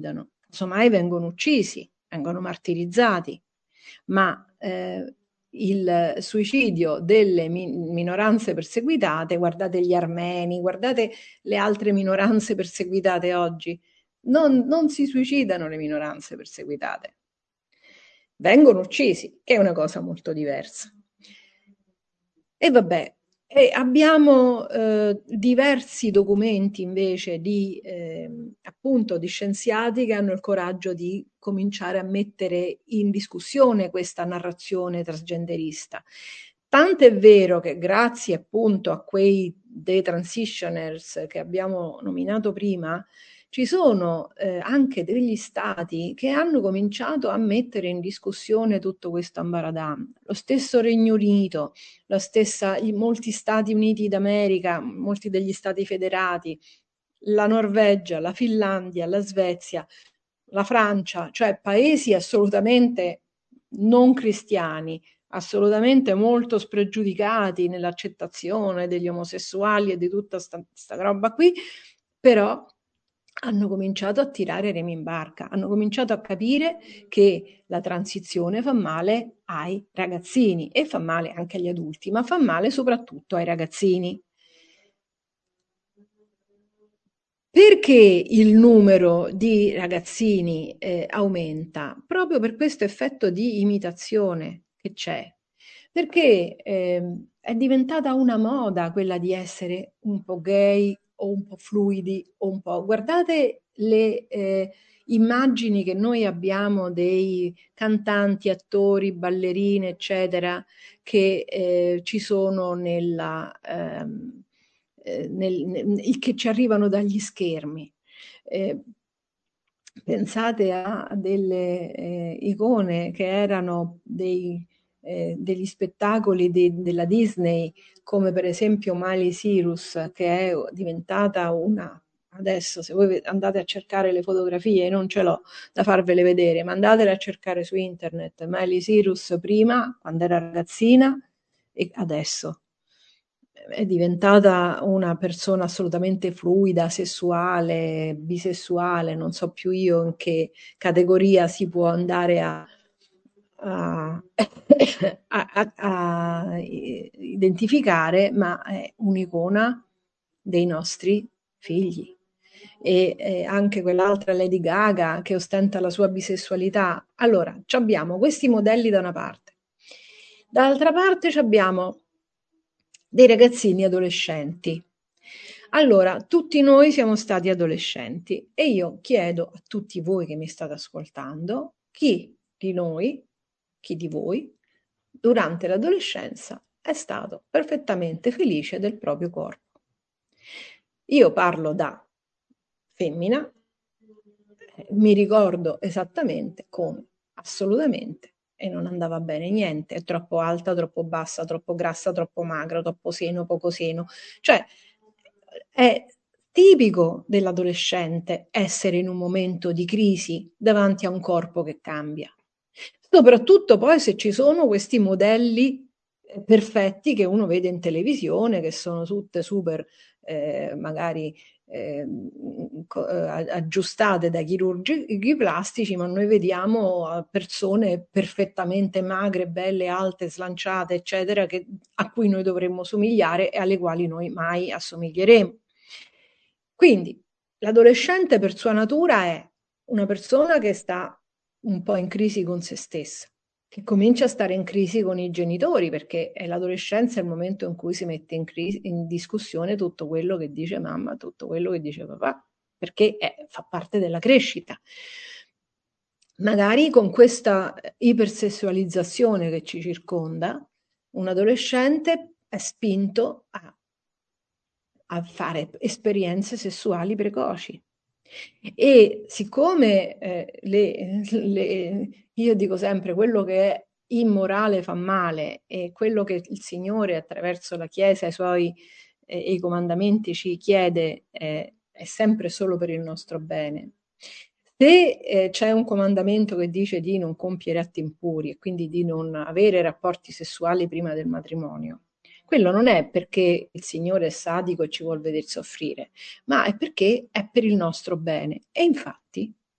casomai vengono uccisi, vengono martirizzati, ma eh, il suicidio delle min- minoranze perseguitate, guardate gli armeni, guardate le altre minoranze perseguitate oggi, non, non si suicidano le minoranze perseguitate, vengono uccisi, che è una cosa molto diversa. E vabbè, e abbiamo eh, diversi documenti invece di, eh, appunto, di scienziati che hanno il coraggio di cominciare a mettere in discussione questa narrazione transgenderista. Tanto è vero che grazie appunto a quei detransitioners che abbiamo nominato prima, ci sono eh, anche degli stati che hanno cominciato a mettere in discussione tutto questo ambaradam. Lo stesso Regno Unito, la stessa, i, molti Stati Uniti d'America, molti degli Stati federati, la Norvegia, la Finlandia, la Svezia, la Francia, cioè paesi assolutamente non cristiani, assolutamente molto spregiudicati nell'accettazione degli omosessuali e di tutta questa roba qui, però hanno cominciato a tirare remi in barca, hanno cominciato a capire che la transizione fa male ai ragazzini e fa male anche agli adulti, ma fa male soprattutto ai ragazzini. Perché il numero di ragazzini eh, aumenta? Proprio per questo effetto di imitazione che c'è. Perché eh, è diventata una moda quella di essere un po' gay o un po' fluidi o un po'. Guardate le eh, immagini che noi abbiamo dei cantanti, attori, ballerine, eccetera, che eh, ci sono nella... Ehm, nel, nel, che ci arrivano dagli schermi. Eh, pensate a delle eh, icone che erano dei, eh, degli spettacoli di, della Disney, come per esempio Miley Cyrus, che è diventata una... Adesso, se voi andate a cercare le fotografie, non ce l'ho da farvele vedere, ma andatele a cercare su internet. Miley Cyrus prima, quando era ragazzina, e adesso è diventata una persona assolutamente fluida, sessuale, bisessuale, non so più io in che categoria si può andare a, a, a, a identificare, ma è un'icona dei nostri figli. E eh, anche quell'altra Lady Gaga che ostenta la sua bisessualità. Allora, abbiamo questi modelli da una parte. Dall'altra parte abbiamo dei ragazzini adolescenti. Allora, tutti noi siamo stati adolescenti e io chiedo a tutti voi che mi state ascoltando, chi di noi, chi di voi, durante l'adolescenza è stato perfettamente felice del proprio corpo. Io parlo da femmina, mi ricordo esattamente come, assolutamente, e non andava bene niente, è troppo alta, troppo bassa, troppo grassa, troppo magra, troppo seno, poco seno. Cioè, è tipico dell'adolescente essere in un momento di crisi davanti a un corpo che cambia. Soprattutto poi se ci sono questi modelli perfetti che uno vede in televisione, che sono tutte super, eh, magari eh, aggiustate da chirurghi plastici, ma noi vediamo persone perfettamente magre, belle, alte, slanciate, eccetera, che, a cui noi dovremmo somigliare e alle quali noi mai assomiglieremo. Quindi l'adolescente per sua natura è una persona che sta un po' in crisi con se stessa, che comincia a stare in crisi con i genitori, perché è l'adolescenza è il momento in cui si mette in, crisi, in discussione tutto quello che dice mamma, tutto quello che dice papà, perché è, fa parte della crescita. Magari con questa ipersessualizzazione che ci circonda, un adolescente è spinto a, a fare esperienze sessuali precoci. E siccome eh, le, le, io dico sempre quello che è immorale fa male e quello che il Signore attraverso la Chiesa e i suoi eh, i comandamenti ci chiede eh, è sempre solo per il nostro bene. Se eh, c'è un comandamento che dice di non compiere atti impuri e quindi di non avere rapporti sessuali prima del matrimonio, quello non è perché il Signore è sadico e ci vuol vedere soffrire, ma è perché è per il nostro bene. E infatti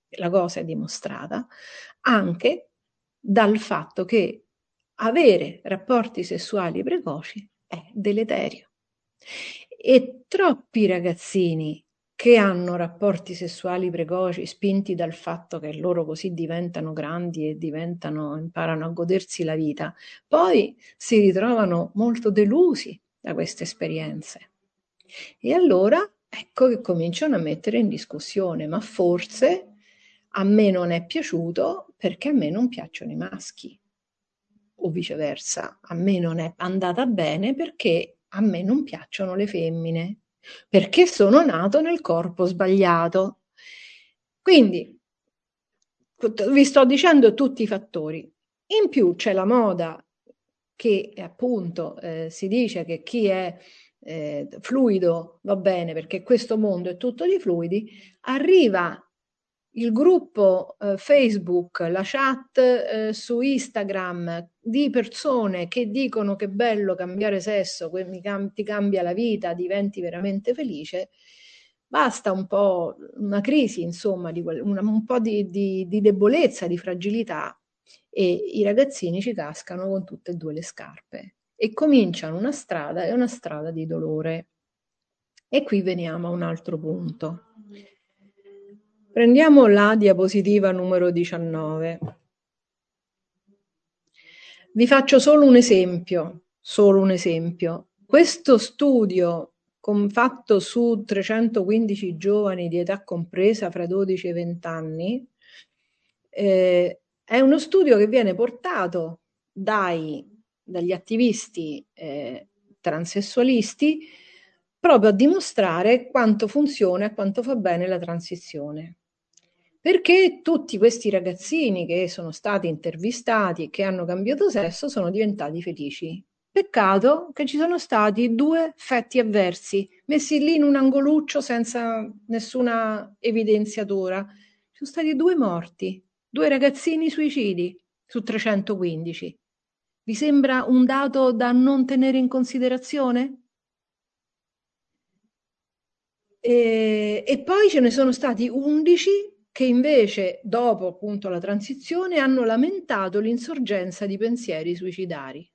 la cosa è dimostrata, anche dal fatto che avere rapporti sessuali precoci è deleterio. E troppi ragazzini che hanno rapporti sessuali precoci, spinti dal fatto che loro così diventano grandi e diventano, imparano a godersi la vita, poi si ritrovano molto delusi da queste esperienze. E allora ecco che cominciano a mettere in discussione, ma forse a me non è piaciuto perché a me non piacciono i maschi, o viceversa, a me non è andata bene perché a me non piacciono le femmine, perché sono nato nel corpo sbagliato. Quindi vi sto dicendo tutti i fattori. In più c'è la moda che appunto eh, si dice che chi è eh, fluido va bene perché questo mondo è tutto di fluidi, arriva il gruppo eh, Facebook, la chat eh, su Instagram di persone che dicono che è bello cambiare sesso, mi cam- ti cambia la vita, diventi veramente felice. Basta un po' una crisi, insomma, di quel, una, un po' di, di, di debolezza, di fragilità e i ragazzini ci cascano con tutte e due le scarpe e cominciano una strada, è una strada di dolore. E qui veniamo a un altro punto. Prendiamo la diapositiva numero diciannove. Vi faccio solo un esempio, solo un esempio. Questo studio fatto su trecentoquindici giovani di età compresa fra dodici e venti anni eh, è uno studio che viene portato dai, dagli attivisti eh, transessualisti proprio a dimostrare quanto funziona e quanto fa bene la transizione. Perché tutti questi ragazzini che sono stati intervistati e che hanno cambiato sesso sono diventati felici. Peccato che ci sono stati due effetti avversi, messi lì in un angoluccio senza nessuna evidenziatura. Ci sono stati due morti, due ragazzini suicidi su trecentoquindici. Vi sembra un dato da non tenere in considerazione? E, e poi ce ne sono stati undici che invece, dopo appunto la transizione, hanno lamentato l'insorgenza di pensieri suicidari.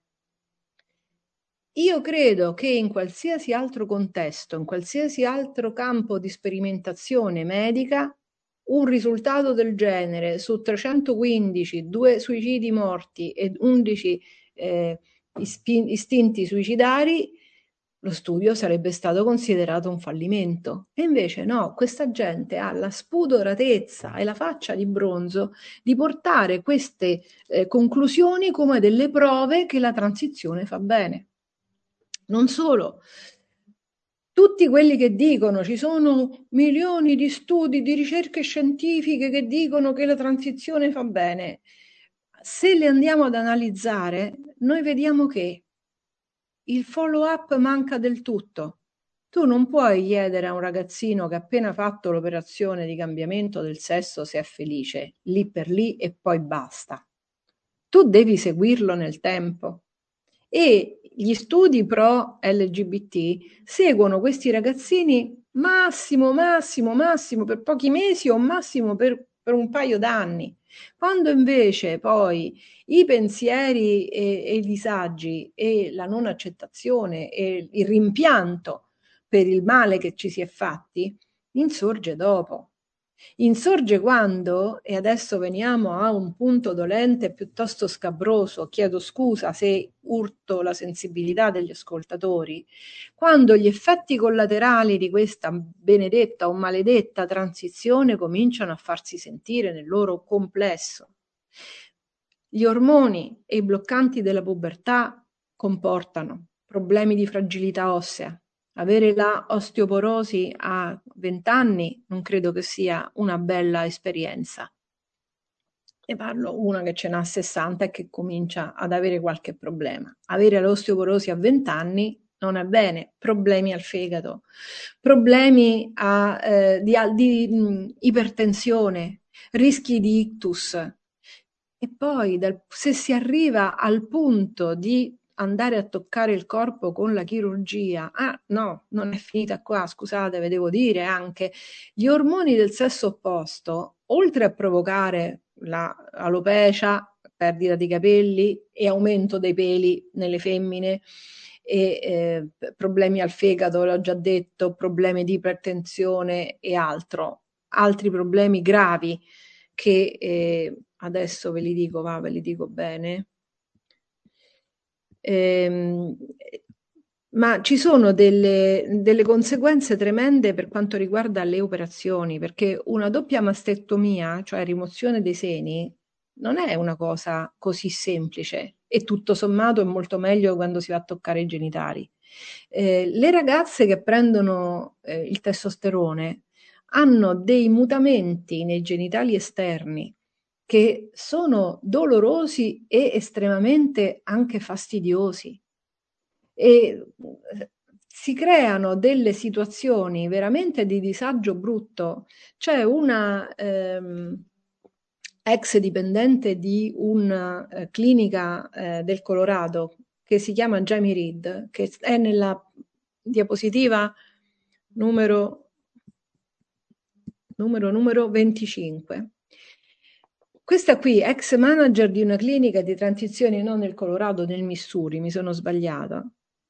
Io credo che in qualsiasi altro contesto, in qualsiasi altro campo di sperimentazione medica, un risultato del genere su trecentoquindici, due suicidi morti e undici eh, istinti suicidari, lo studio sarebbe stato considerato un fallimento. E invece no, questa gente ha la spudoratezza e la faccia di bronzo di portare queste eh, conclusioni come delle prove che la transizione fa bene. Non solo, tutti quelli che dicono ci sono milioni di studi, di ricerche scientifiche che dicono che la transizione fa bene, se le andiamo ad analizzare, noi vediamo che il follow-up manca del tutto. Tu non puoi chiedere a un ragazzino che ha appena fatto l'operazione di cambiamento del sesso se è felice, lì per lì e poi basta. Tu devi seguirlo nel tempo. E gli studi pro L G B T seguono questi ragazzini massimo, massimo, massimo per pochi mesi o massimo per, per un paio d'anni. Quando invece poi i pensieri e, e i disagi e la non accettazione e il rimpianto per il male che ci si è fatti insorge dopo. Insorge quando, e adesso veniamo a un punto dolente piuttosto scabroso, chiedo scusa se urto la sensibilità degli ascoltatori, quando gli effetti collaterali di questa benedetta o maledetta transizione cominciano a farsi sentire nel loro complesso. Gli ormoni e i bloccanti della pubertà comportano problemi di fragilità ossea. Avere la osteoporosi a venti anni non credo che sia una bella esperienza. Ne parlo una che ce n'ha sessanta e che comincia ad avere qualche problema. Avere l'osteoporosi a venti anni non è bene, problemi al fegato, problemi a, eh, di, di mh, ipertensione, rischi di ictus. E poi dal, se si arriva al punto di andare a toccare il corpo con la chirurgia. Ah, no, non è finita qua, scusate, ve devo dire anche, gli ormoni del sesso opposto, oltre a provocare la alopecia, perdita di capelli e aumento dei peli nelle femmine, e eh, problemi al fegato, l'ho già detto, problemi di ipertensione e altro, altri problemi gravi che eh, adesso ve li dico, va, ve li dico bene. Ehm, ma ci sono delle, delle conseguenze tremende per quanto riguarda le operazioni, perché una doppia mastectomia, cioè rimozione dei seni, non è una cosa così semplice e tutto sommato è molto meglio quando si va a toccare i genitali. Eh, le ragazze che prendono eh, il testosterone hanno dei mutamenti nei genitali esterni che sono dolorosi e estremamente anche fastidiosi. E si creano delle situazioni veramente di disagio brutto. C'è una ehm, ex dipendente di una eh, clinica eh, del Colorado che si chiama Jamie Reed, che è nella diapositiva numero, numero, numero venticinque. Questa qui, ex manager di una clinica di transizione non nel Colorado, nel Missouri, mi sono sbagliata.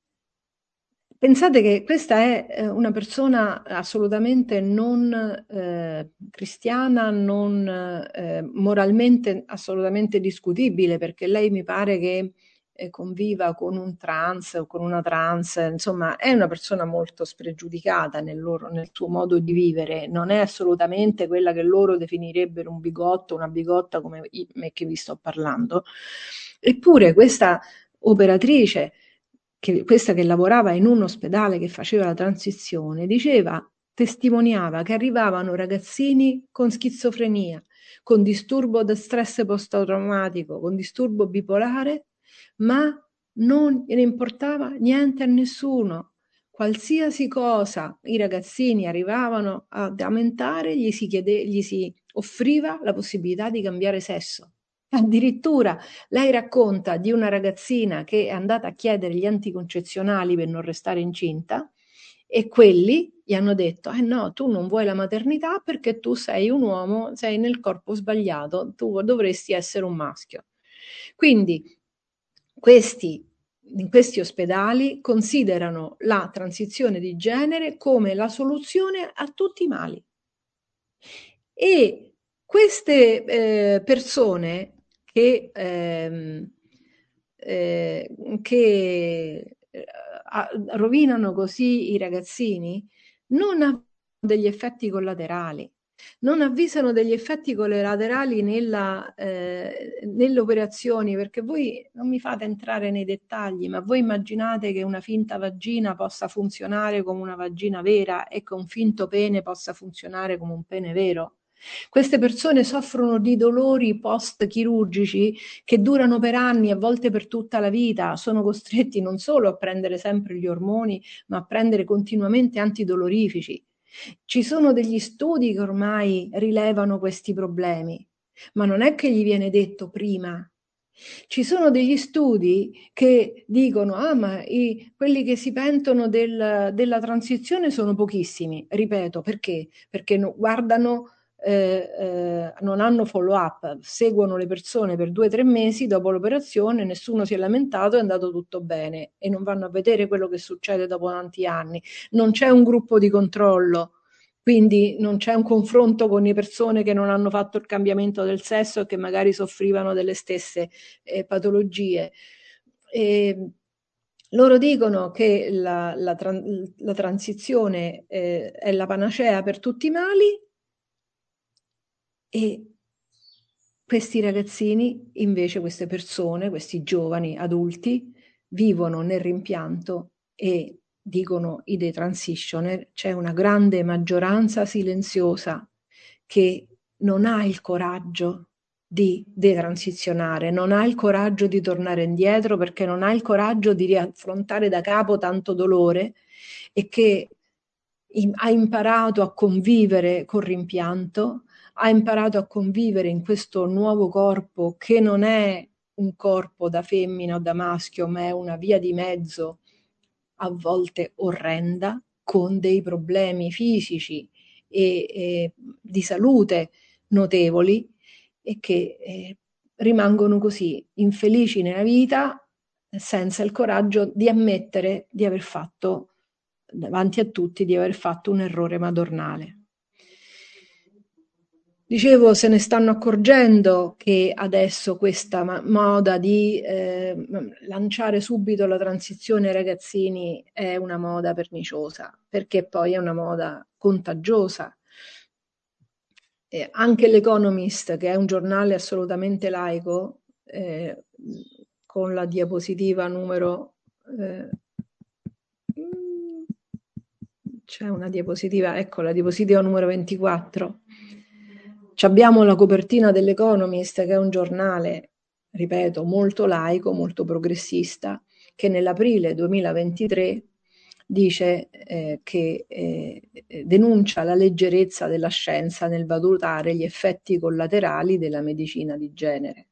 Pensate che questa è una persona assolutamente non eh, cristiana, non eh, moralmente assolutamente discutibile, perché lei mi pare che eh, conviva con un trans o con una trans, insomma è una persona molto spregiudicata nel, loro, nel suo modo di vivere, non è assolutamente quella che loro definirebbero un bigotto, una bigotta come me che vi sto parlando. Eppure questa operatrice, che, questa che lavorava in un ospedale che faceva la transizione, diceva, testimoniava che arrivavano ragazzini con schizofrenia, con disturbo da stress post-traumatico, con disturbo bipolare, ma non gliene importava niente a nessuno. Qualsiasi cosa i ragazzini arrivavano ad aumentare, gli si, chiede, gli si offriva la possibilità di cambiare sesso. Addirittura lei racconta di una ragazzina che è andata a chiedere gli anticoncezionali per non restare incinta e quelli gli hanno detto: eh no, tu non vuoi la maternità perché tu sei un uomo, sei nel corpo sbagliato, tu dovresti essere un maschio. Quindi questi, in questi ospedali considerano la transizione di genere come la soluzione a tutti i mali. E queste eh, persone che, ehm, eh, che eh, rovinano così i ragazzini non hanno degli effetti collaterali, non avvisano degli effetti collaterali nella, eh, nelle operazioni, perché voi non mi fate entrare nei dettagli, ma voi immaginate che una finta vagina possa funzionare come una vagina vera e che un finto pene possa funzionare come un pene vero? Queste persone soffrono di dolori post-chirurgici che durano per anni, a volte per tutta la vita, sono costretti non solo a prendere sempre gli ormoni, ma a prendere continuamente antidolorifici. Ci sono degli studi che ormai rilevano questi problemi, ma non è che gli viene detto prima. Ci sono degli studi che dicono: ah, ma i, quelli che si pentono del, della transizione sono pochissimi. Ripeto, perché? Perché no, guardano, eh, eh, non hanno follow up, seguono le persone per due o tre mesi dopo l'operazione, nessuno si è lamentato, è andato tutto bene, e non vanno a vedere quello che succede dopo tanti anni. Non c'è un gruppo di controllo. Quindi non c'è un confronto con le persone che non hanno fatto il cambiamento del sesso e che magari soffrivano delle stesse eh, patologie. E loro dicono che la, la, la transizione eh, è la panacea per tutti i mali, e questi ragazzini, invece, queste persone, questi giovani adulti, vivono nel rimpianto e dicono i detransitioner, c'è una grande maggioranza silenziosa che non ha il coraggio di detransizionare, non ha il coraggio di tornare indietro perché non ha il coraggio di riaffrontare da capo tanto dolore, e che ha imparato a convivere col rimpianto, ha imparato a convivere in questo nuovo corpo che non è un corpo da femmina o da maschio, ma è una via di mezzo a volte orrenda, con dei problemi fisici e, e di salute notevoli, e che eh, rimangono così infelici nella vita senza il coraggio di ammettere di aver fatto, davanti a tutti, di aver fatto un errore madornale. Dicevo, se ne stanno accorgendo che adesso questa moda di eh, lanciare subito la transizione ai ragazzini è una moda perniciosa, perché poi è una moda contagiosa. Eh, anche l'Economist, che è un giornale assolutamente laico, eh, con la diapositiva numero... Eh, c'è una diapositiva, ecco la diapositiva numero ventiquattro. Ci abbiamo la copertina dell'Economist, che è un giornale, ripeto, molto laico, molto progressista, che nell'aprile duemilaventitré dice eh, che eh, denuncia la leggerezza della scienza nel valutare gli effetti collaterali della medicina di genere.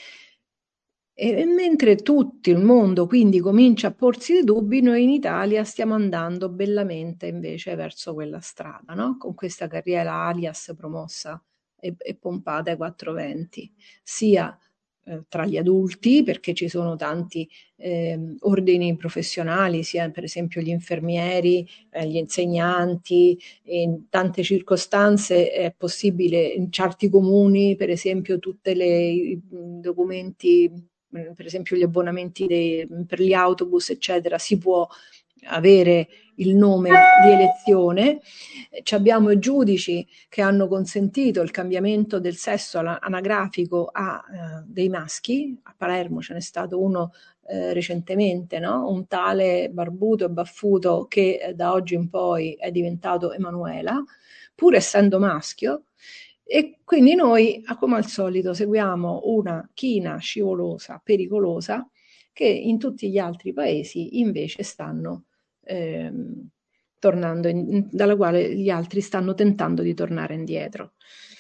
E mentre tutto il mondo quindi comincia a porsi dei dubbi, noi in Italia stiamo andando bellamente invece verso quella strada, no? Con questa carriera alias promossa e, e pompata ai quattro venti, sia eh, tra gli adulti, perché ci sono tanti eh, ordini professionali, sia per esempio gli infermieri, eh, gli insegnanti, in tante circostanze è possibile, in certi comuni, per esempio, tutti i documenti, per esempio gli abbonamenti dei, per gli autobus, eccetera, si può avere il nome di elezione. Ci abbiamo i giudici che hanno consentito il cambiamento del sesso anagrafico a eh, dei maschi. A Palermo ce n'è stato uno eh, recentemente, no? Un tale barbuto e baffuto che eh, da oggi in poi è diventato Emanuela, pur essendo maschio. E quindi noi, come al solito, seguiamo una china scivolosa, pericolosa, che in tutti gli altri paesi invece stanno ehm, tornando in, dalla quale gli altri stanno tentando di tornare indietro.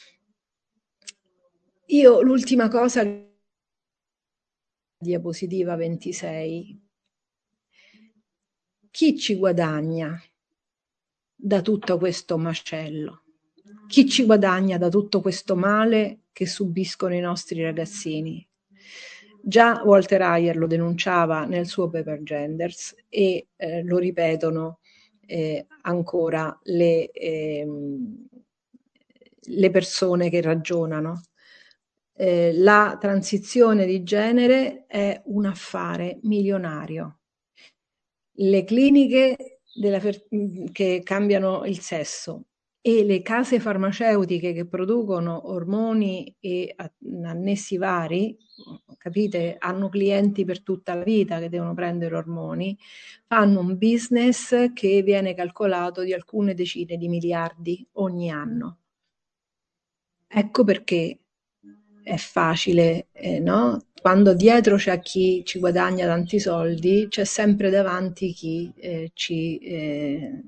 Io l'ultima cosa, diapositiva ventisei, chi ci guadagna da tutto questo macello? Chi ci guadagna da tutto questo male che subiscono i nostri ragazzini? Già Walter Heyer lo denunciava nel suo Paper Genders e eh, lo ripetono eh, ancora le, eh, le persone che ragionano. Eh, la transizione di genere è un affare milionario. Le cliniche della che cambiano il sesso e le case farmaceutiche che producono ormoni e annessi vari, capite, hanno clienti per tutta la vita che devono prendere ormoni, fanno un business che viene calcolato di alcune decine di miliardi ogni anno. Ecco perché è facile, eh, no? Quando dietro c'è chi ci guadagna tanti soldi, c'è sempre davanti chi eh, ci, eh,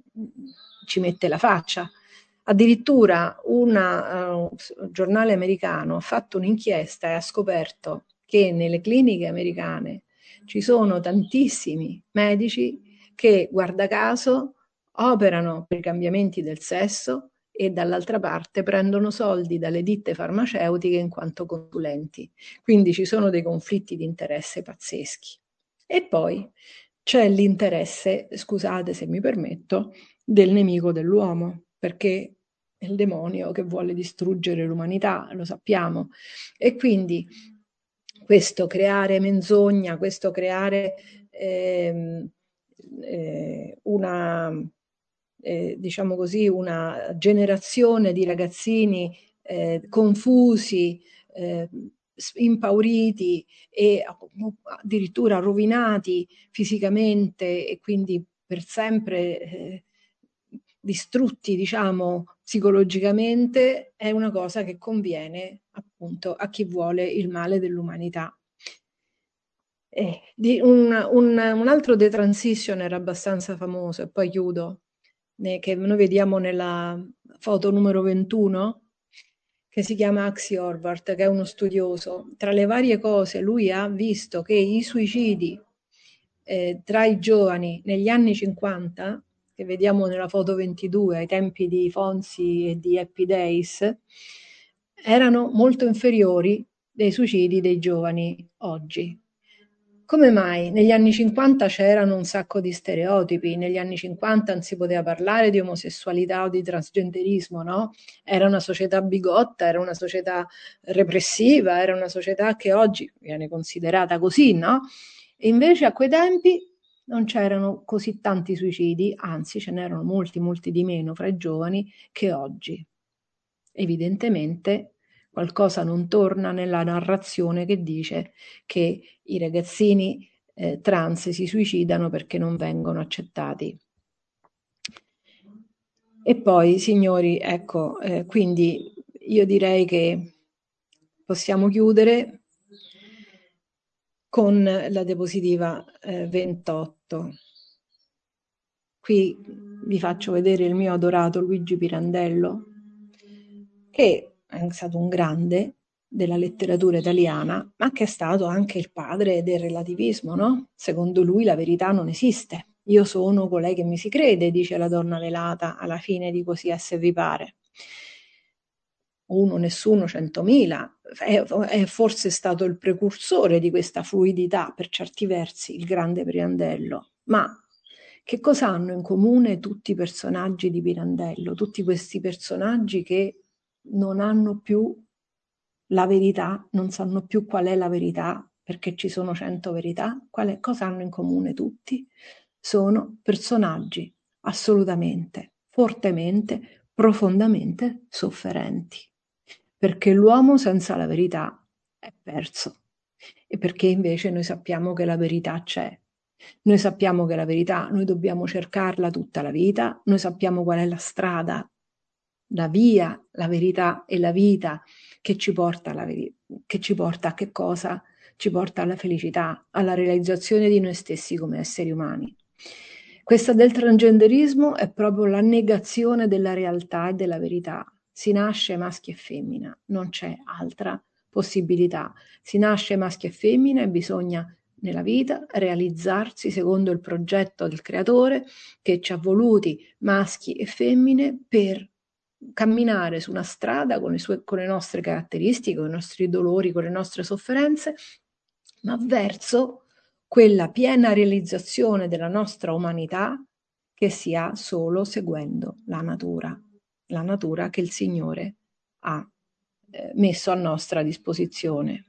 ci mette la faccia. Addirittura un uh, giornale americano ha fatto un'inchiesta e ha scoperto che nelle cliniche americane ci sono tantissimi medici che, guarda caso, operano per i cambiamenti del sesso e dall'altra parte prendono soldi dalle ditte farmaceutiche in quanto consulenti. Quindi ci sono dei conflitti di interesse pazzeschi. E poi c'è l'interesse, scusate se mi permetto, del nemico dell'uomo, perché è il demonio che vuole distruggere l'umanità, lo sappiamo. E quindi questo creare menzogna, questo creare ehm, eh, una... Eh, diciamo così, una generazione di ragazzini eh, confusi, eh, impauriti e addirittura rovinati fisicamente e quindi per sempre eh, distrutti, diciamo, psicologicamente, è una cosa che conviene appunto a chi vuole il male dell'umanità. Eh, di un, un, un altro The Transitioner abbastanza famoso, e poi chiudo, che noi vediamo nella foto numero ventuno, che si chiama Axi Horvath, che è uno studioso. Tra le varie cose lui ha visto che i suicidi eh, tra i giovani negli anni cinquanta, che vediamo nella foto ventidue, ai tempi di Fonzi e di Happy Days, erano molto inferiori dei suicidi dei giovani oggi. Come mai? Negli anni cinquanta c'erano un sacco di stereotipi, negli anni cinquanta non si poteva parlare di omosessualità o di transgenderismo, no? Era una società bigotta, era una società repressiva, era una società che oggi viene considerata così, no? E invece a quei tempi non c'erano così tanti suicidi, anzi ce n'erano molti, molti di meno fra i giovani che oggi. Evidentemente qualcosa non torna nella narrazione che dice che i ragazzini eh, trans si suicidano perché non vengono accettati. E poi, signori, ecco, eh, quindi io direi che possiamo chiudere con la diapositiva eh, ventotto. Qui vi faccio vedere il mio adorato Luigi Pirandello, che è stato un grande della letteratura italiana, ma che è stato anche il padre del relativismo, no? Secondo lui la verità non esiste. Io sono colei che mi si crede, dice la donna velata alla fine di Così esse vi pare. Uno, nessuno, centomila. È, è forse stato il precursore di questa fluidità, per certi versi, il grande Pirandello. Ma che cosa hanno in comune tutti i personaggi di Pirandello? Tutti questi personaggi che non hanno più la verità, non sanno più qual è la verità, perché ci sono cento verità. Quale, cosa hanno in comune tutti? Sono personaggi assolutamente, fortemente, profondamente sofferenti, perché l'uomo senza la verità è perso e perché invece noi sappiamo che la verità c'è. Noi sappiamo che la verità, noi dobbiamo cercarla tutta la vita, noi sappiamo qual è la strada, la via, la verità e la vita che ci porta alla verità, che ci porta a che cosa? Ci porta alla felicità, alla realizzazione di noi stessi come esseri umani. Questa del transgenderismo è proprio la negazione della realtà e della verità. Si nasce maschi e femmina, non c'è altra possibilità. Si nasce maschi e femmina e bisogna nella vita realizzarsi secondo il progetto del creatore che ci ha voluti maschi e femmine per camminare su una strada con le, sue, con le nostre caratteristiche, con i nostri dolori, con le nostre sofferenze, ma verso quella piena realizzazione della nostra umanità che si ha solo seguendo la natura, la natura che il Signore ha eh, messo a nostra disposizione.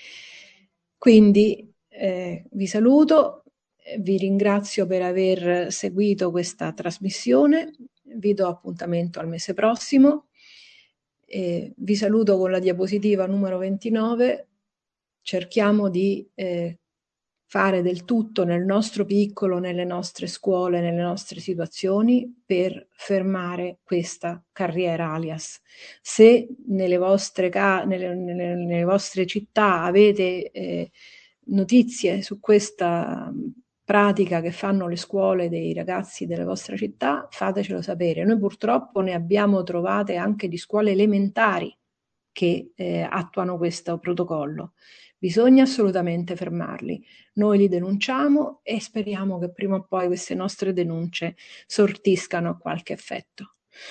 Quindi eh, vi saluto, vi ringrazio per aver seguito questa trasmissione, vi do appuntamento al mese prossimo, eh, vi saluto con la diapositiva numero ventinove, cerchiamo di eh, fare del tutto nel nostro piccolo, nelle nostre scuole, nelle nostre situazioni per fermare questa carriera alias. Se nelle vostre, ca- nelle, nelle, nelle vostre città avete eh, notizie su questa pratica che fanno le scuole dei ragazzi delle vostre città, fatecelo sapere. Noi purtroppo ne abbiamo trovate anche di scuole elementari che eh, attuano questo protocollo. Bisogna assolutamente fermarli. Noi li denunciamo e speriamo che prima o poi queste nostre denunce sortiscano a qualche effetto.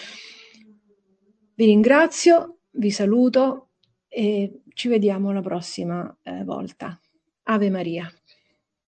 Vi ringrazio, vi saluto e ci vediamo la prossima eh, volta. Ave Maria.